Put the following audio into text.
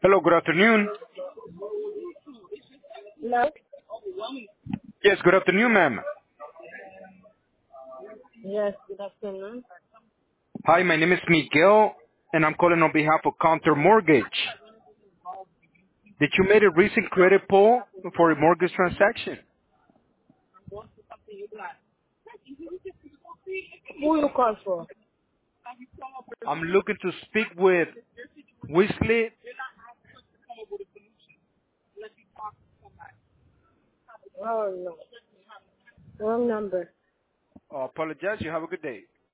Hello, good afternoon. Hello? Yes, good afternoon, ma'am. Yes, good afternoon. Hi, my name is Miguel, and I'm calling on behalf of Counter Mortgage. Did you make a recent credit pull for a mortgage transaction? Who you call for? I'm looking to speak with Wesley. Oh, no. Wrong number. Apologize. You have a good day.